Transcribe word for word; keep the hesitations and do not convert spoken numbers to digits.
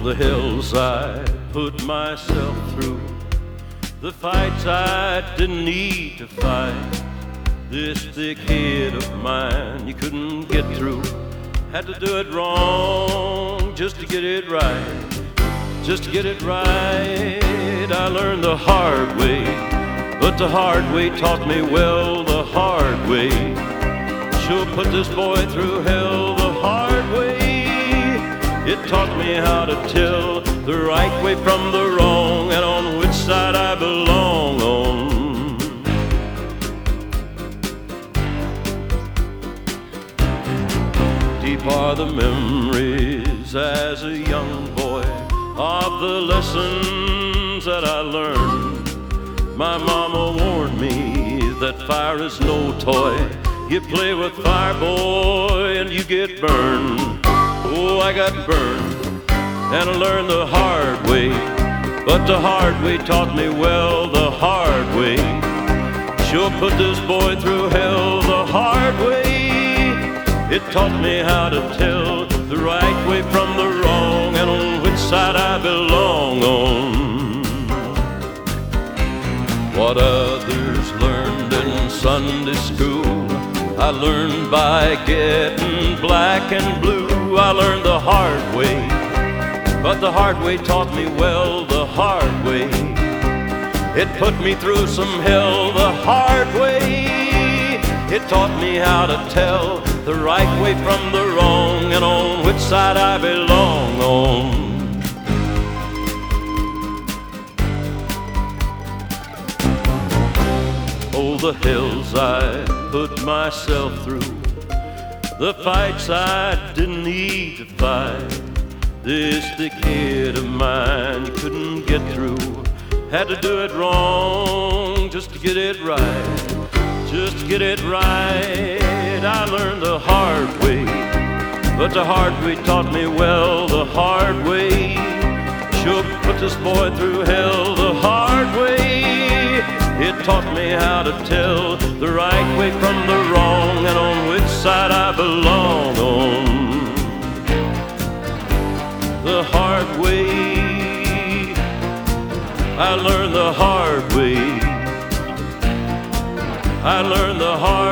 the hills I put myself through, the fights I didn't need to fight. This thick head of mine you couldn't get through. Had to do it wrong just to get it right, just to get it right. I learned the hard way, but the hard way taught me well. The hard way sure put this boy through hell. The hard way, it taught me how to tell the right way from the wrong, and on which side I belong on. Deep are the memories as a young boy of the lessons that I learned. My mama warned me that fire is no toy. You play with fire, boy, and you get burned. Oh, I got burned, and I learned the hard way. But the hard way taught me well. The hard way sure put this boy through hell. The hard way, it taught me how to tell the right way from the wrong, and on which side I belong on. What others learned in Sunday school, I learned by getting black and blue. I learned the hard way, but the hard way taught me well. The hard way, it put me through some hell. The hard way, it taught me how to tell the right way from the wrong, and on which side I belong on. Oh, the hills I put myself through, the fights I didn't need to fight. This thick head of mine you couldn't get through. Had to do it wrong just to get it right, just to get it right. I learned the hard way, but the hard way taught me well. The hard way sure put this boy through hell. The hard way, it taught me how to tell the right way from the wrong, and on which side I belong on. The hard way, I learned the hard way. I learned the hard